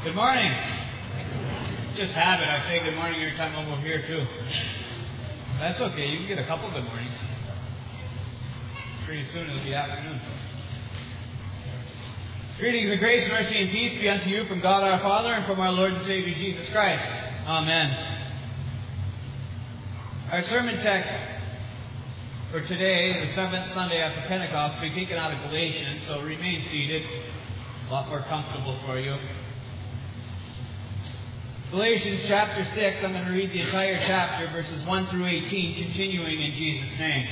Good morning. Just habit. I say good morning every time I'm over here too. That's okay. You can get a couple good mornings. Pretty soon it'll be afternoon. Greetings of grace, mercy, and peace be unto you from God our Father and from our Lord and Savior Jesus Christ. Amen. Our sermon text for today, the 7th Sunday after Pentecost, will be taken out of Galatians, so remain seated. A lot more comfortable for you. Galatians chapter 6, I'm going to read the entire chapter, verses 1 through 18, continuing in Jesus' name.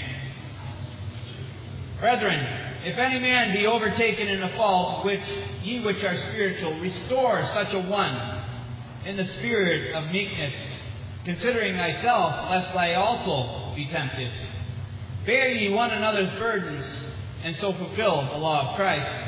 Brethren, if any man be overtaken in a fault, ye which are spiritual, restore such a one in the spirit of meekness, considering thyself, lest thou also be tempted. Bear ye one another's burdens, and so fulfill the law of Christ.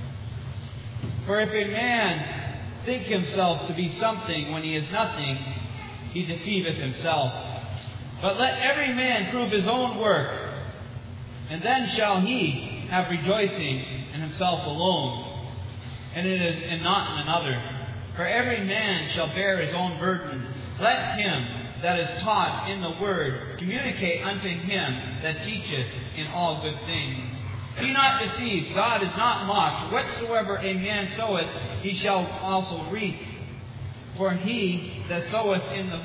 For if a man think himself to be something when he is nothing, he deceiveth himself. But let every man prove his own work, and then shall he have rejoicing in himself alone, and not in another. For every man shall bear his own burden. Let him that is taught in the word communicate unto him that teacheth in all good things. Be not deceived, God is not mocked. Whatsoever a man soweth, he shall also reap. For he that soweth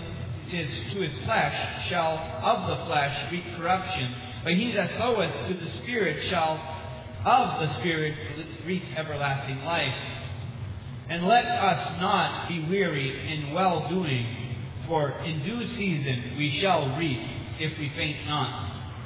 to his flesh shall of the flesh reap corruption. But he that soweth to the Spirit shall of the Spirit reap everlasting life. And let us not be weary in well-doing, for in due season we shall reap, if we faint not.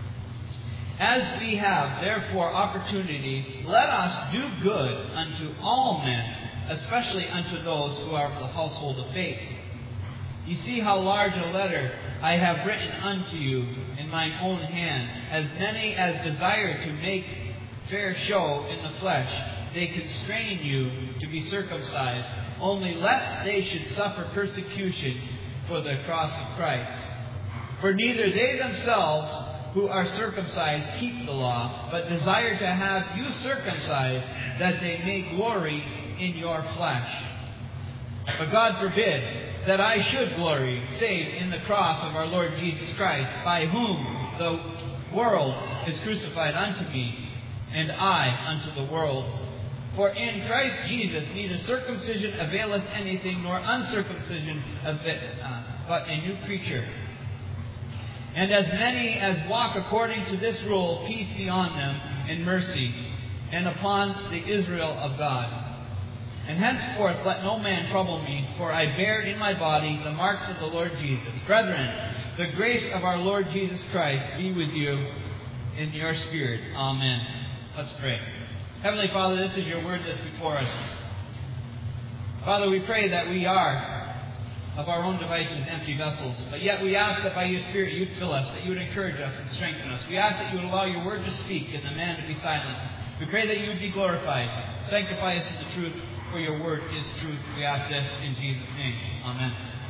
As we have therefore opportunity, let us do good unto all men, especially unto those who are of the household of faith. Ye see how large a letter I have written unto you in mine own hand. As many as desire to make fair show in the flesh, they constrain you to be circumcised, only lest they should suffer persecution for the cross of Christ. For neither they themselves who are circumcised keep the law, but desire to have you circumcised, that they may glory in your flesh. But God forbid that I should glory, save in the cross of our Lord Jesus Christ, by whom the world is crucified unto me, and I unto the world. For in Christ Jesus neither circumcision availeth anything, nor uncircumcision but a new creature. And as many as walk according to this rule, peace be on them, and mercy, and upon the Israel of God. And henceforth let no man trouble me, for I bear in my body the marks of the Lord Jesus. Brethren, the grace of our Lord Jesus Christ be with you in your spirit. Amen. Let's pray. Heavenly Father, this is your word that's before us. Father, we pray that we are of our own devices, empty vessels. But yet we ask that by your Spirit you'd fill us, that you would encourage us and strengthen us. We ask that you would allow your word to speak and the man to be silent. We pray that you would be glorified. Sanctify us in the truth, for your word is truth. We ask this in Jesus' name. Amen.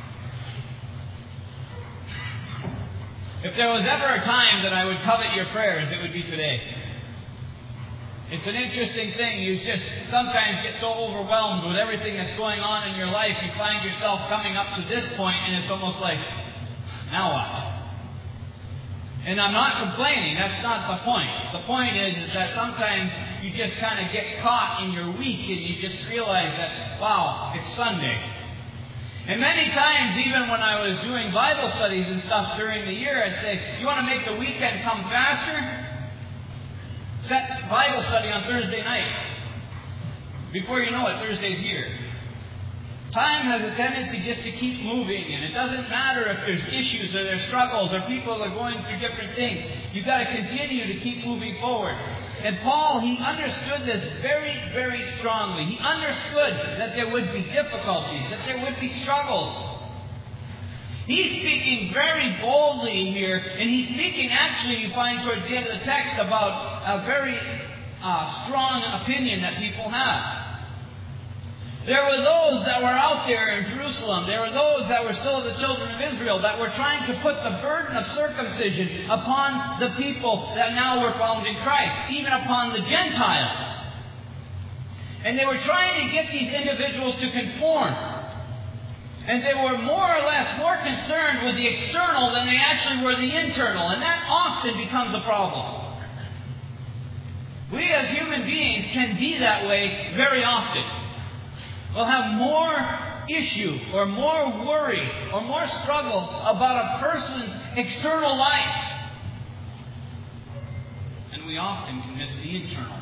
If there was ever a time that I would covet your prayers, it would be today. It's an interesting thing. You just sometimes get so overwhelmed with everything that's going on in your life, you find yourself coming up to this point, and it's almost like, now what? And I'm not complaining. That's not the point. The point is that sometimes you just kind of get caught in your week, and you just realize that, wow, it's Sunday. And many times, even when I was doing Bible studies and stuff during the year, I'd say, you want to make the weekend come faster? Set Bible study on Thursday night. Before you know it, Thursday's here. Time has a tendency just to keep moving, and it doesn't matter if there's issues or there's struggles or people are going through different things. You've got to continue to keep moving forward. And Paul, he understood this very, very strongly. He understood that there would be difficulties, that there would be struggles. He's speaking very boldly here, and he's speaking, actually, you find towards the end of the text, about a very strong opinion that people have. There were those that were out there in Jerusalem. There were those that were still the children of Israel that were trying to put the burden of circumcision upon the people that now were found in Christ, even upon the Gentiles. And they were trying to get these individuals to conform. And they were more or less more concerned with the external than they actually were the internal. And that often becomes a problem. We as human beings can be that way very often. We'll have more issue or more worry or more struggle about a person's external life. And we often can miss the internal.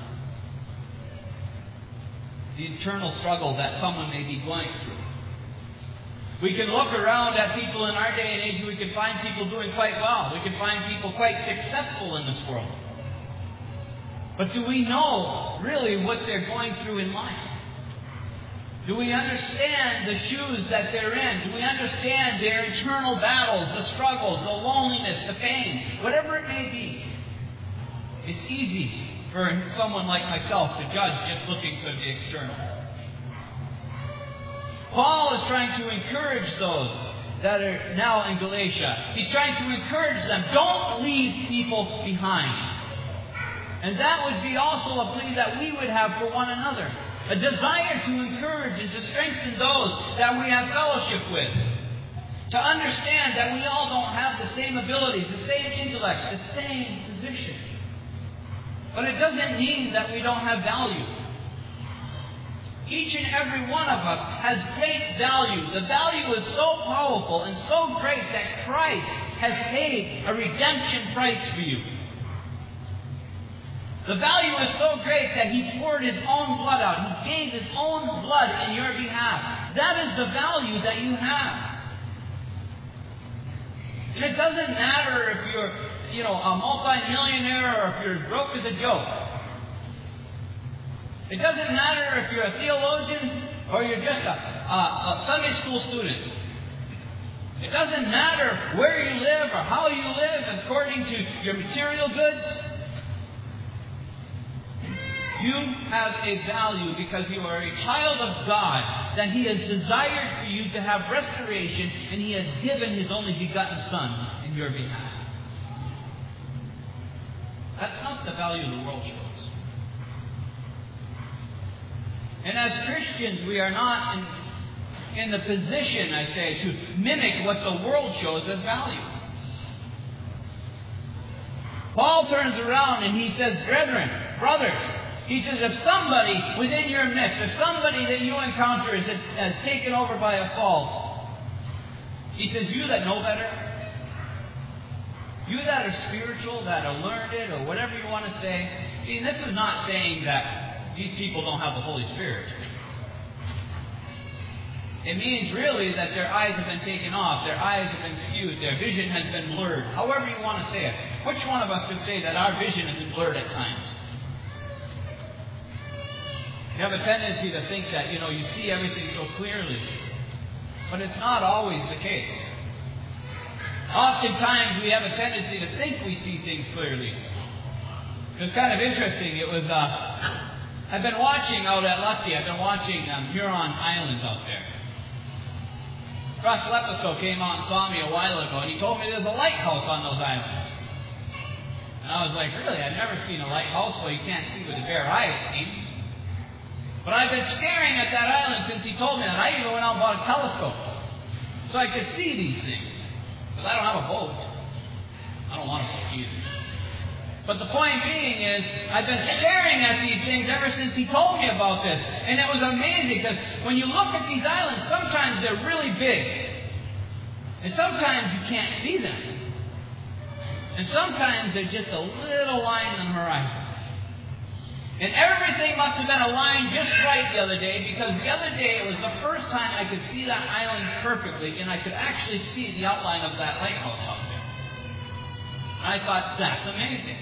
The internal struggle that someone may be going through. We can look around at people in our day and age and we can find people doing quite well. We can find people quite successful in this world. But do we know really what they're going through in life? Do we understand the shoes that they're in? Do we understand their internal battles, the struggles, the loneliness, the pain, whatever it may be? It's easy for someone like myself to judge just looking to the external. Paul is trying to encourage those that are now in Galatia. He's trying to encourage them. Don't leave people behind. And that would be also a plea that we would have for one another. A desire to encourage and to strengthen those that we have fellowship with. To understand that we all don't have the same abilities, the same intellect, the same position. But it doesn't mean that we don't have value. Each and every one of us has great value. The value is so powerful and so great that Christ has paid a redemption price for you. The value is so great that He poured His own blood out. He gave His own blood in your behalf. That is the value that you have. And it doesn't matter if you're, a multi-millionaire or if you're broke as a joke. It doesn't matter if you're a theologian or you're just a Sunday school student. It doesn't matter where you live or how you live according to your material goods. You have a value because you are a child of God, that He has desired for you to have restoration, and He has given His only begotten Son in your behalf. That's not the value the world shows. And as Christians, we are not in the position, I say, to mimic what the world shows as value. Paul turns around and he says, brethren, brothers, he says, if somebody within your midst, if somebody that you encounter is taken over by a fault, he says, you that know better, you that are spiritual, that are learned, or whatever you want to say. See, this is not saying that these people don't have the Holy Spirit. It means really that their eyes have been taken off, their eyes have been skewed, their vision has been blurred. However you want to say it. Which one of us could say that our vision has been blurred at times? You have a tendency to think that, you see everything so clearly. But it's not always the case. Oftentimes we have a tendency to think we see things clearly. It was kind of interesting. It was, I've been watching out at Lucky. I've been watching Huron Islands out there. Russ Lepisco came out and saw me a while ago, and he told me there's a lighthouse on those islands. And I was like, really? I've never seen a lighthouse. Well, you can't see with the bare eye, it seems. But I've been staring at that island since he told me that. I even went out and bought a telescope so I could see these things. Because I don't have a boat. I don't want a boat either. But the point being is, I've been staring at these things ever since he told me about this. And it was amazing because when you look at these islands, sometimes they're really big. And sometimes you can't see them. And sometimes they're just a little line on the horizon. And everything must have been aligned just right the other day, because the other day it was the first time I could see that island perfectly, and I could actually see the outline of that lighthouse out there. I thought, that's amazing.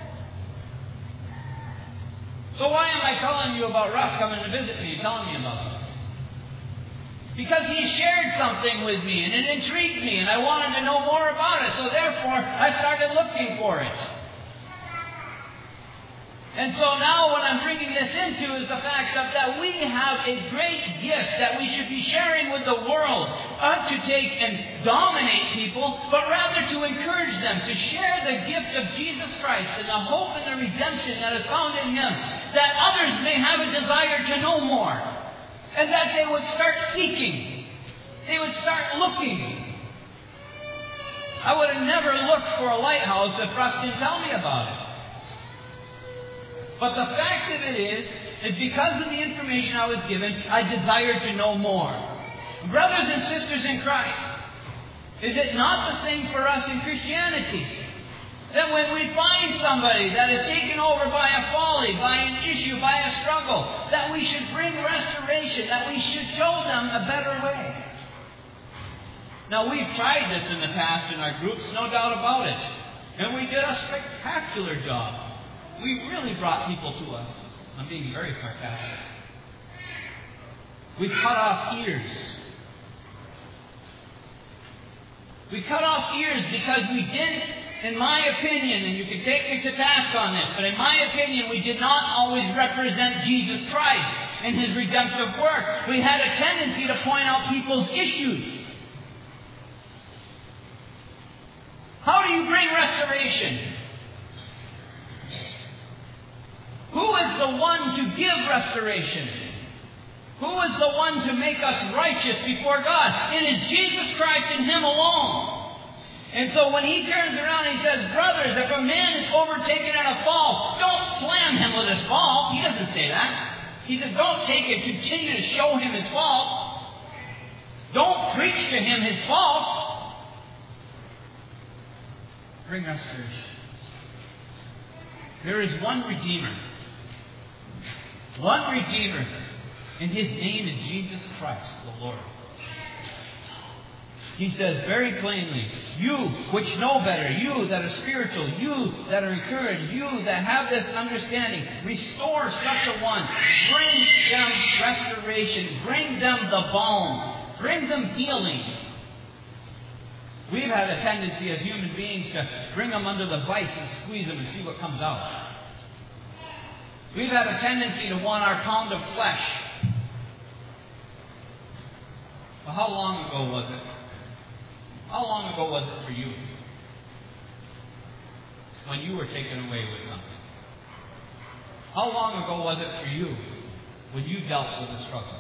So why am I telling you about Russ coming to visit me and telling me about this? Because he shared something with me, and it intrigued me, and I wanted to know more about it, so therefore I started looking for it. And so now what I'm bringing this into is the fact that we have a great gift that we should be sharing with the world. Not to take and dominate people, but rather to encourage them to share the gift of Jesus Christ and the hope and the redemption that is found in Him. that others may have a desire to know more. And that they would start seeking. They would start looking. I would have never looked for a lighthouse if Russ didn't tell me about it. But the fact of it is because of the information I was given, I desired to know more. Brothers and sisters in Christ, is it not the same for us in Christianity? That when we find somebody that is taken over by a folly, by an issue, by a struggle, that we should bring restoration, that we should show them a better way. Now, we've tried this in the past in our groups, no doubt about it. And we did a spectacular job. We really brought people to us. I'm being very sarcastic. We cut off ears. We cut off ears because we didn't, in my opinion, and you can take me to task on this, but in my opinion, we did not always represent Jesus Christ in His redemptive work. We had a tendency to point out people's issues. How do you bring restoration? Who is the one to give restoration? Who is the one to make us righteous before God? It is Jesus Christ and Him alone. And so when He turns around and He says, brothers, if a man is overtaken in a fault, don't slam him with his fault. He doesn't say that. He says, don't take it. Continue to show him his fault. Don't preach to him his fault. Bring restoration. There is one Redeemer. One Redeemer. And His name is Jesus Christ, the Lord. He says very plainly, you which know better, you that are spiritual, you that are encouraged, you that have this understanding, restore such a one. Bring them restoration. Bring them the balm. Bring them healing. We've had a tendency as human beings to bring them under the vice and squeeze them and see what comes out. We've had a tendency to want our pound of flesh. Well, how long ago was it? How long ago was it for you? When you were taken away with something? How long ago was it for you when you dealt with a struggle?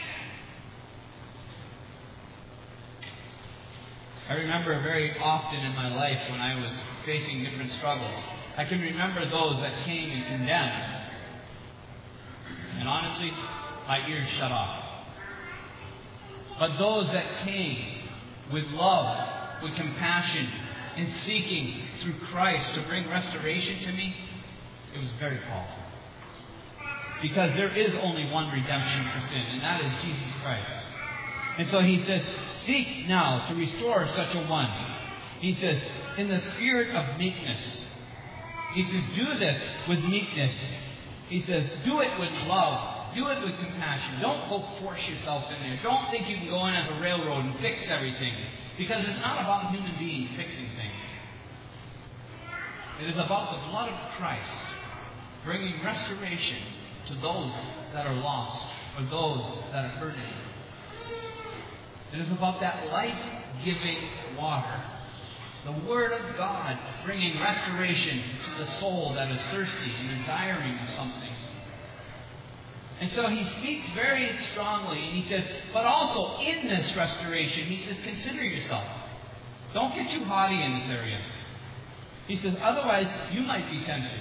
I remember very often in my life when I was facing different struggles, I can remember those that came and condemned. And honestly, my ears shut off. But those that came with love, with compassion, in seeking through Christ to bring restoration to me, it was very powerful. Because there is only one redemption for sin, and that is Jesus Christ. And so He says, seek now to restore such a one. He says, in the spirit of meekness. He says, do this with meekness. He says, do it with love. Do it with compassion. Don't go force yourself in there. Don't think you can go in as a railroad and fix everything. Because it's not about human beings fixing things. It is about the blood of Christ bringing restoration to those that are lost or those that are hurting. It is about that life-giving water. The Word of God bringing restoration to the soul that is thirsty and desiring of something. And so He speaks very strongly, and He says, but also in this restoration, He says, consider yourself. Don't get too haughty in this area. He says, otherwise you might be tempted.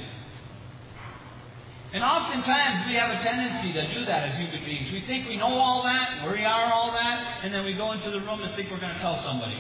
And oftentimes we have a tendency to do that as human beings. We think we know all that, we are all that, and then we go into the room and think we're going to tell somebody.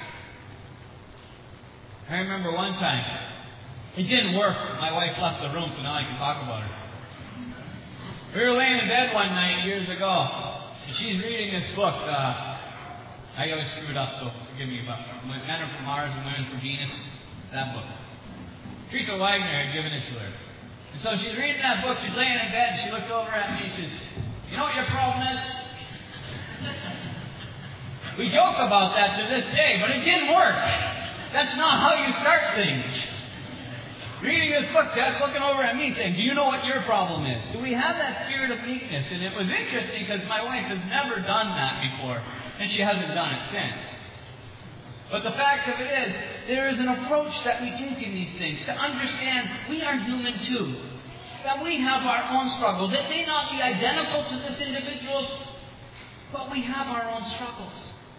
I remember one time, it didn't work. My wife left the room, so now I can talk about her. We were laying in bed one night years ago, and she's reading this book. I always screw it up, so forgive me. But Men Are From Mars and Women From Venus, that book. Teresa Wagner had given it to her. And so she's reading that book, she's laying in bed, and she looked over at me and she says, you know what your problem is? We joke about that to this day, but it didn't work. That's not how you start things. Reading this book, Dad's looking over at me saying, do you know what your problem is? Do we have that spirit of meekness? And it was interesting because my wife has never done that before, and she hasn't done it since. But the fact of it is, there is an approach that we take in these things to understand we are human too. that we have our own struggles. It may not be identical to this individual's, but we have our own struggles.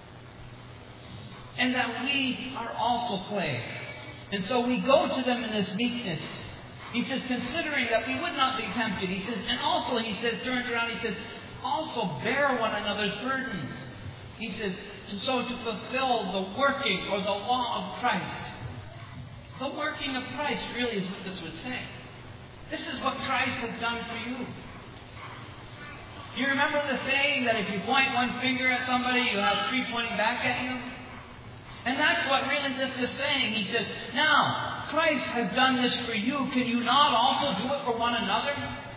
And that we are also clay. And so we go to them in this meekness. He says, considering that we would not be tempted. He says, and also, he says, turns around, he says, also bear one another's burdens. He says, so to fulfill the working or the law of Christ. The working of Christ really is what this would say. This is what Christ has done for you. You remember the saying that if you point one finger at somebody, you have three pointing back at you? And that's what really this is saying. He says, now, Christ has done this for you. Can you not also do it for one another?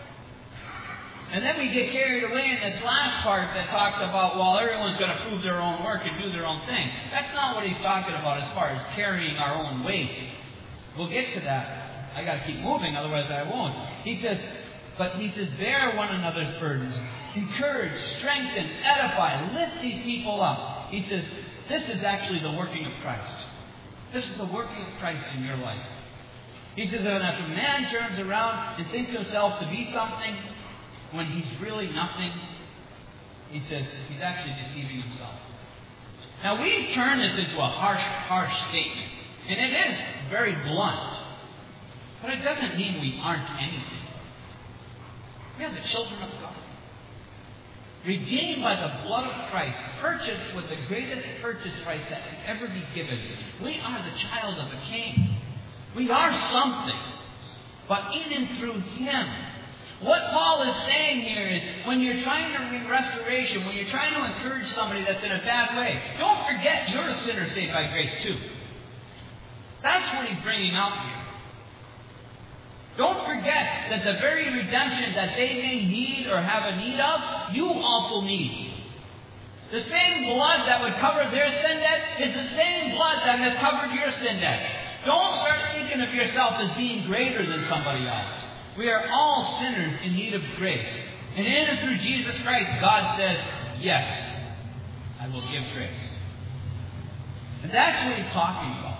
And then we get carried away in this last part that talks about, well, everyone's going to prove their own work and do their own thing. That's not what he's talking about as far as carrying our own weight. We'll get to that. I got to keep moving, otherwise I won't. He says, bear one another's burdens. Encourage, strengthen, edify, lift these people up. He says, this is actually the working of Christ. This is the working of Christ in your life. He says that if a man turns around and thinks himself to be something when he's really nothing, he says he's actually deceiving himself. Now we turn this into a harsh statement. And it is very blunt. But it doesn't mean we aren't anything. We are the children of God. Redeemed by the blood of Christ, purchased with the greatest purchase price that can ever be given. We are the child of a king. We are something, but in and through Him. What Paul is saying here is, when you're trying to bring restoration, when you're trying to encourage somebody that's in a bad way, don't forget you're a sinner saved by grace too. That's what he's bringing out here. Don't forget that the very redemption that they may need or have a need of, you also need. The same blood that would cover their sin debt is the same blood that has covered your sin debt. Don't start thinking of yourself as being greater than somebody else. We are all sinners in need of grace. And in and through Jesus Christ, God says, yes, I will give grace. And that's what he's talking about.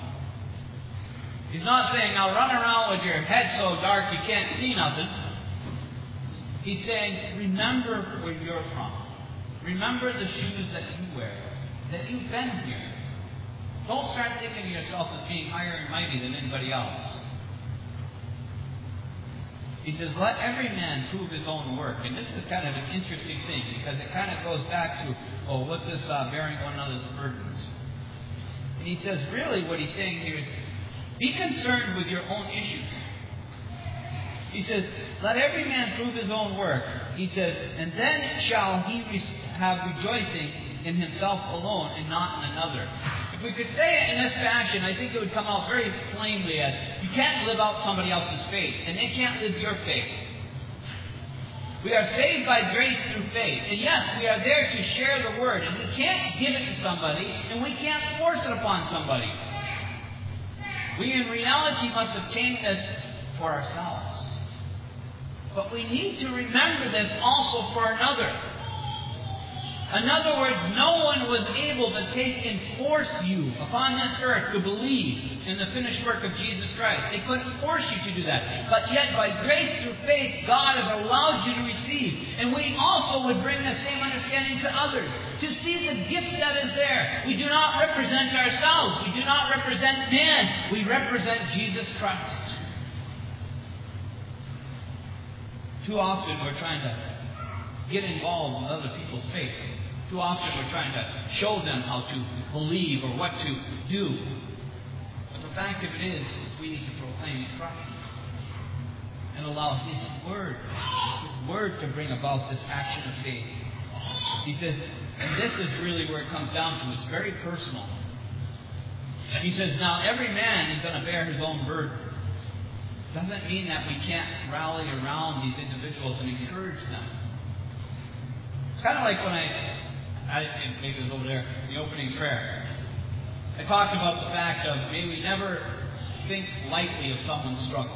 He's not saying, now run around with your head so dark you can't see nothing. He's saying, remember where you're from. Remember the shoes that you wear, that you've been here. Don't start thinking of yourself as being higher and mighty than anybody else. He says, let every man prove his own work. And this is kind of an interesting thing, because it kind of goes back to, what's this bearing one another's burdens? And he says, really what he's saying here is, be concerned with your own issues. He says, let every man prove his own work. He says, and then shall he have rejoicing in himself alone and not in another. If we could say it in this fashion, I think it would come out very plainly as, you can't live out somebody else's faith, and they can't live your faith. We are saved by grace through faith. And yes, we are there to share the word, and we can't give it to somebody, and we can't force it upon somebody. We in reality must obtain this for ourselves. But we need to remember this also for another. In other words, no one was able to take and force you upon this earth to believe in the finished work of Jesus Christ. They couldn't force you to do that. But yet, by grace through faith, God has allowed you to receive. And we also would bring the same understanding to others. To see the gift that is there. We do not represent ourselves. We do not represent man. We represent Jesus Christ. Too often we're trying to get involved with other people's faith. Too often we're trying to show them how to believe or what to do. But the fact of it is we need to proclaim Christ and allow His Word to bring about this action of faith. He says, and this is really where it comes down to. It's very personal. He says, now every man is going to bear his own burden. Doesn't mean that we can't rally around these individuals and encourage them. It's kind of like when maybe it was over there, in the opening prayer. I talked about the fact of, may we never think lightly of someone's struggle.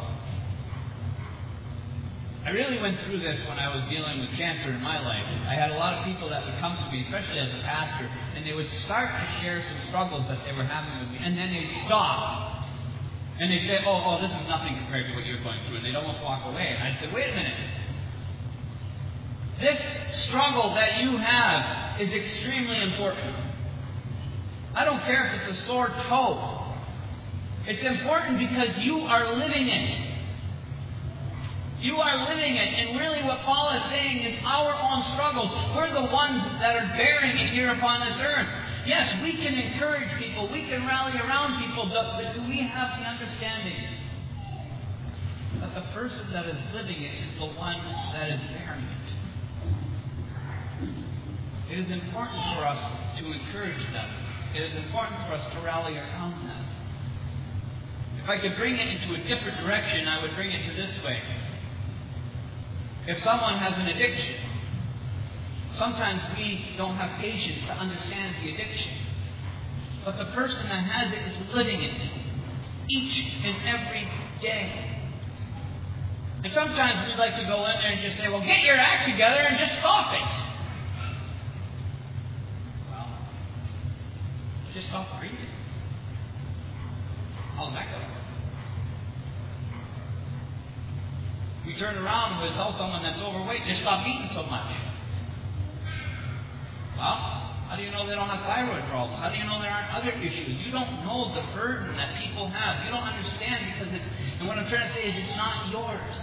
I really went through this when I was dealing with cancer in my life. I had a lot of people that would come to me, especially as a pastor, and they would start to share some struggles that they were having with me, and then they'd stop. And they'd say, oh, this is nothing compared to what you're going through. And they'd almost walk away. And I'd say, wait a minute. This struggle that you have is extremely important. I don't care if it's a sore toe. It's important because you are living it. You are living it. And really what Paul is saying is our own struggles. We're the ones that are bearing it here upon this earth. Yes, we can encourage people. We can rally around people. But do we have the understanding that the person that is living it is the one that is bearing it? It is important for us to encourage them. It is important for us to rally around them. If I could bring it into a different direction, I would bring it to this way. If someone has an addiction, sometimes we don't have patience to understand the addiction. But the person that has it is living it each and every day. And sometimes we'd like to go in there and just say, well, get your act together and just stop it. Well, just stop breathing. How's that going to work? We turn around and we tell someone that's overweight, just stop eating so much. Well, how do you know they don't have thyroid problems? How do you know there aren't other issues? You don't know the burden that people have. You don't understand because it's... And what I'm trying to say is it's not yours.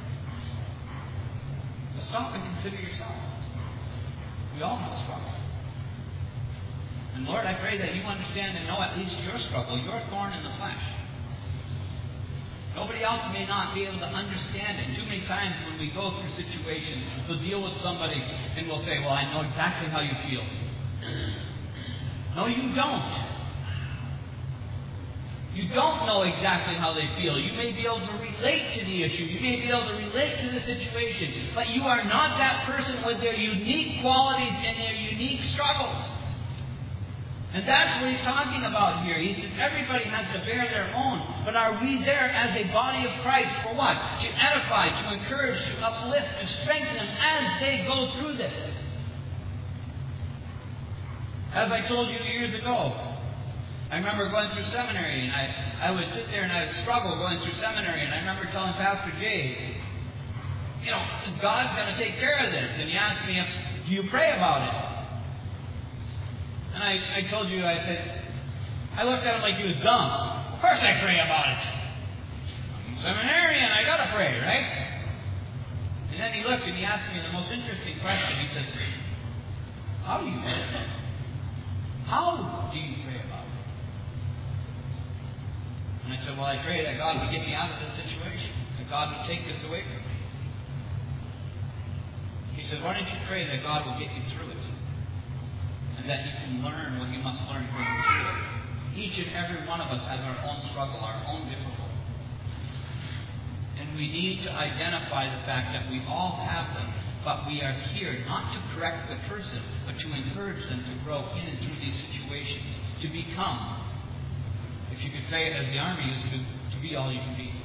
So stop and consider yourself. We all have a struggle. And Lord, I pray that you understand and know at least your struggle, your thorn in the flesh. Nobody else may not be able to understand it. Too many times when we go through situations, we'll deal with somebody and we'll say, well, I know exactly how you feel. No, you don't. You don't know exactly how they feel. You may be able to relate to the issue. You may be able to relate to the situation. But you are not that person with their unique qualities and their unique struggles. And that's what he's talking about here. He says everybody has to bear their own. But are we there as a body of Christ for what? To edify, to encourage, to uplift, to strengthen them as they go through this. As I told you years ago, I remember going through seminary and I would sit there and I would struggle going through seminary. And I remember telling Pastor Jay, you know, is God going to take care of this? And he asked me, do you pray about it? And I told you, I said, I looked at him like he was dumb. Of course I pray about it. I'm a seminarian, I gotta pray, right? And then he looked and he asked me the most interesting question. He said, how do you pray about it? How do you pray about it? And I said, well, I pray that God would get me out of this situation. That God would take this away from me. He said, why don't you pray that God will get you through it? And that you can learn what you must learn going through it. Each and every one of us has our own struggle, our own difficulty. And we need to identify the fact that we all have them, but we are here not to correct the person, but to encourage them to grow in and through these situations, to become, if you could say it as the Army used to be all you can be.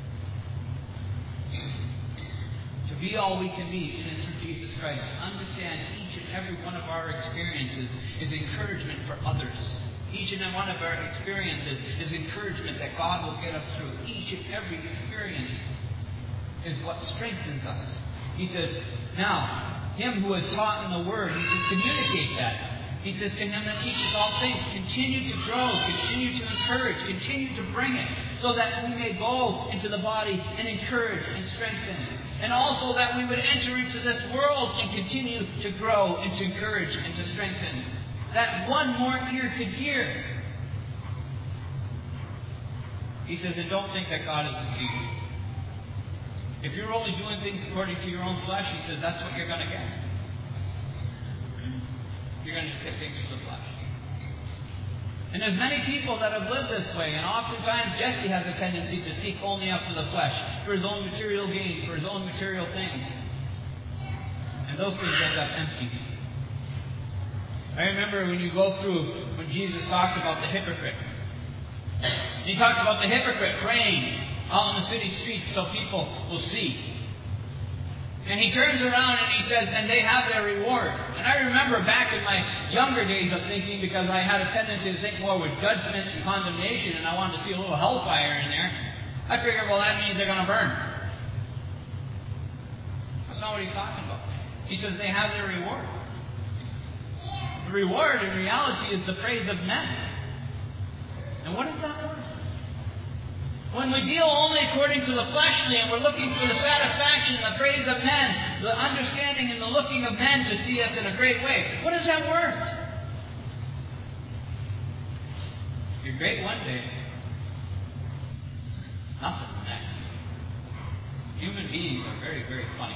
To be all we can be in and through Jesus Christ. To understand each and every one of our experiences is encouragement for others. Each and every one of our experiences is encouragement that God will get us through. Each and every experience is what strengthens us. He says, now, him who is taught in the Word, he says, communicate that. He says, to him that teaches all things, continue to grow, continue to encourage, continue to bring it, so that we may go into the body and encourage and strengthen. And also that we would enter into this world and continue to grow and to encourage and to strengthen. That one more ear could hear. He says, and don't think that God is deceived. If you're only doing things according to your own flesh, he says, that's what you're going to get. You're going to get things from the flesh. And there's many people that have lived this way, and oftentimes Jesse has a tendency to seek only after the flesh, for his own material gain, for his own material things. And those things end up empty. I remember when you go through, when Jesus talked about the hypocrite. He talks about the hypocrite praying out on the city streets so people will see. And he turns around and he says, and they have their reward. And I remember back in my younger days of thinking, because I had a tendency to think more with judgment and condemnation, and I wanted to see a little hellfire in there, I figured, well, that means they're going to burn. That's not what he's talking about. He says they have their reward. The reward, in reality, is the praise of men. And what is that word? When we deal only according to the fleshly and we're looking for the satisfaction and the praise of men, the understanding and the looking of men to see us in a great way, what is that worth? You're great one day, nothing the next. Human beings are very, very funny.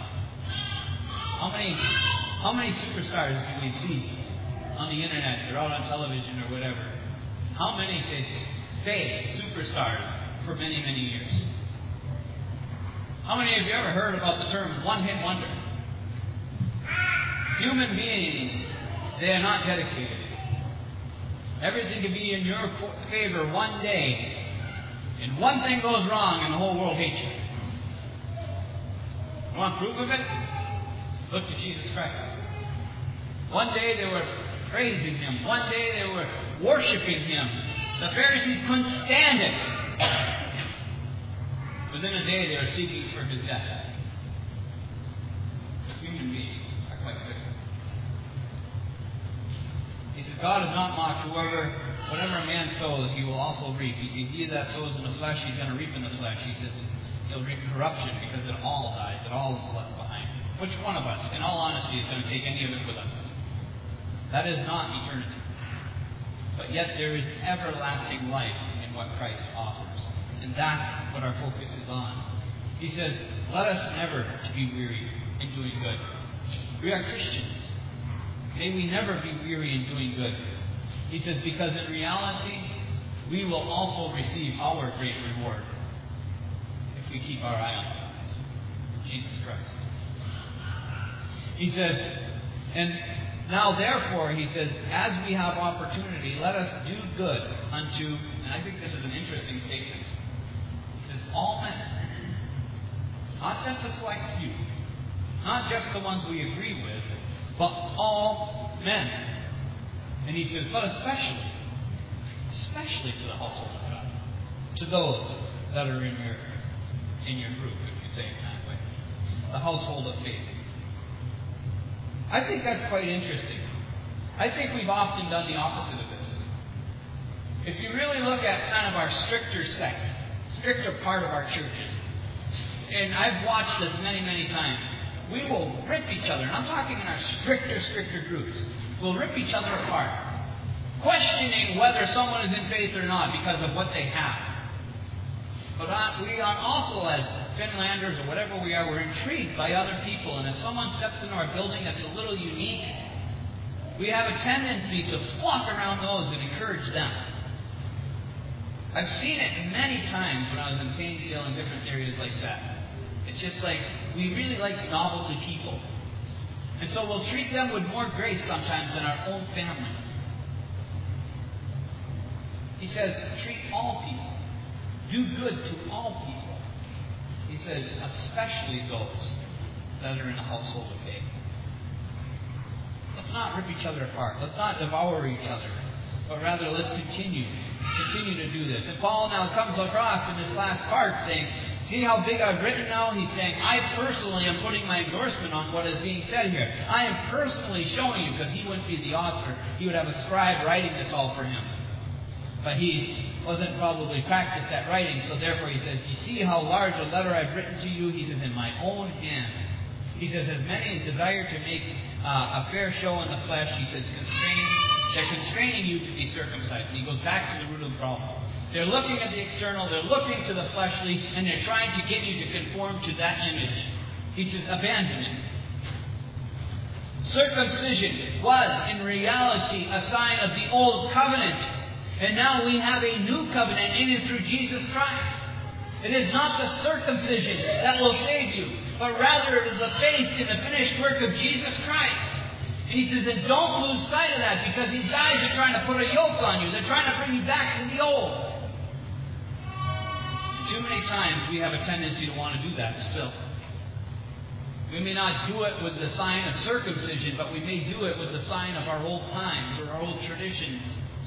How many superstars do we see on the internet or out on television or whatever? How many stay superstars for many, many years? How many of you ever heard about the term one-hit wonder? Human beings, they are not dedicated. Everything can be in your favor one day, and one thing goes wrong and the whole world hates you. You want proof of it? Look to Jesus Christ. One day they were praising Him. One day they were worshiping Him. The Pharisees couldn't stand it. Within a day they are seeking for His death. Human beings are quite fickle. He says, God is not mocked. Whatever a man sows, he will also reap. He that sows in the flesh, he's going to reap in the flesh. He says he'll reap corruption because it all dies. It all is left behind. Which one of us, in all honesty, is going to take any of it with us? That is not eternity. But yet there is everlasting life in what Christ offers. And that's what our focus is on. He says, let us never be weary in doing good. We are Christians. May we never be weary in doing good. He says, because in reality, we will also receive our great reward if we keep our eye on the prize, Jesus Christ. He says, and now therefore, he says, as we have opportunity, let us do good unto, and I think this is an interesting statement. He says, all men. Not just a select few. Not just the ones we agree with, but all men. And he says, but especially to the household of God. To those that are in your group, if you say it that way. The household of faith. I think that's quite interesting. I think we've often done the opposite of this. If you really look at kind of our stricter part of our churches, and I've watched this many, many times, we will rip each other, and I'm talking in our stricter groups, we'll rip each other apart, questioning whether someone is in faith or not because of what they have. But we are also, as Finlanders or whatever we are, we're intrigued by other people. And if someone steps into our building that's a little unique, we have a tendency to flock around those and encourage them. I've seen it many times when I was in Painesville and different areas like that. It's just like, we really like novelty people. And so we'll treat them with more grace sometimes than our own family. He says, treat all people. Do good to all people. He says, especially those that are in the household of faith. Let's not rip each other apart. Let's not devour each other. But rather, let's continue to do this. And Paul now comes across in this last part saying, see how big I've written now? He's saying, I personally am putting my endorsement on what is being said here. I am personally showing you, because he wouldn't be the author. He would have a scribe writing this all for him. But he wasn't probably practiced at writing, so therefore he says, you see how large a letter I've written to you? He says, in my own hand. He says, as many as desire to make a fair show in the flesh, he says, they're constraining you to be circumcised. And he goes back to the root of the problem. They're looking at the external, they're looking to the fleshly, and they're trying to get you to conform to that image. He says, abandon it. Circumcision was, in reality, a sign of the old covenant. And now we have a new covenant in and through Jesus Christ. It is not the circumcision that will save you, but rather it is the faith in the finished work of Jesus Christ. And he says, and don't lose sight of that, because these guys are trying to put a yoke on you. They're trying to bring you back to the old. And too many times we have a tendency to want to do that still. We may not do it with the sign of circumcision, but we may do it with the sign of our old times or our old traditions.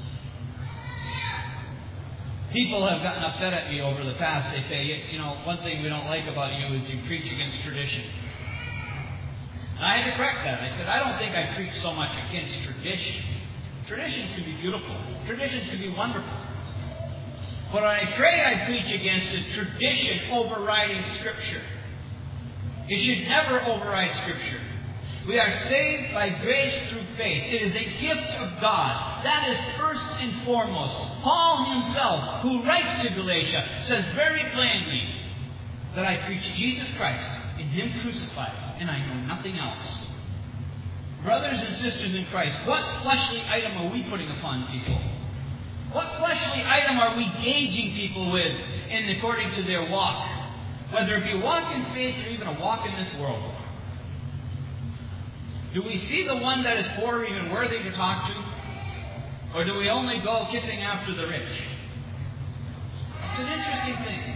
People have gotten upset at me over the past. They say, one thing we don't like about you is you preach against tradition. And I had to correct that. I said, I don't think I preach so much against tradition. Traditions can be beautiful. Traditions can be wonderful. What I pray I preach against is tradition overriding Scripture. It should never override Scripture. We are saved by grace through faith. It is a gift of God. That is first and foremost. Paul himself, who writes to Galatia, says very plainly that I preach Jesus Christ and Him crucified, and I know nothing else. Brothers and sisters in Christ, what fleshly item are we putting upon people? What fleshly item are we gauging people with according to their walk? Whether it be a walk in faith or even a walk in this world. Do we see the one that is poor even worthy to talk to? Or do we only go kissing after the rich? It's an interesting thing.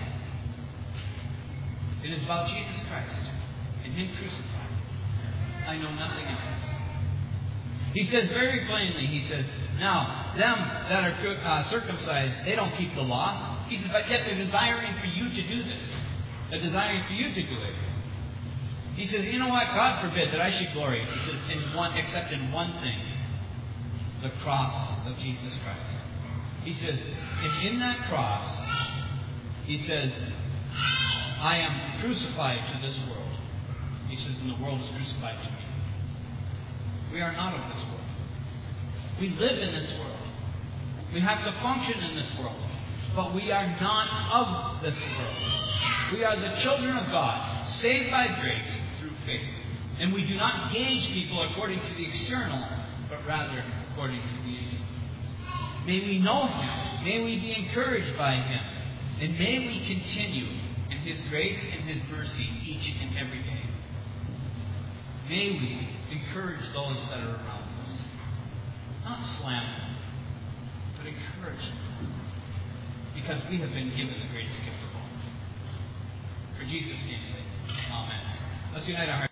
It is about Jesus Christ and Him crucified. I know nothing else. He says very plainly, he says, now, them that are circumcised, they don't keep the law. He says, but yet they're desiring for you to do this. They're desiring for you to do it. He says, you know what? God forbid that I should glory. He says, except in one thing, the cross of Jesus Christ. He says, and in that cross, he says, I am crucified to this world. He says, and the world is crucified to me. We are not of this world. We live in this world. We have to function in this world. But we are not of this world. We are the children of God, saved by grace through faith. And we do not gauge people according to the external, but rather according to the inner. May we know Him. May we be encouraged by Him. And may we continue in His grace and His mercy each and every day. May we encourage those that are around us. Not slam them, but encourage them. Because we have been given the greatest gift of all. For Jesus' name's sake. Amen. Let's unite our hearts.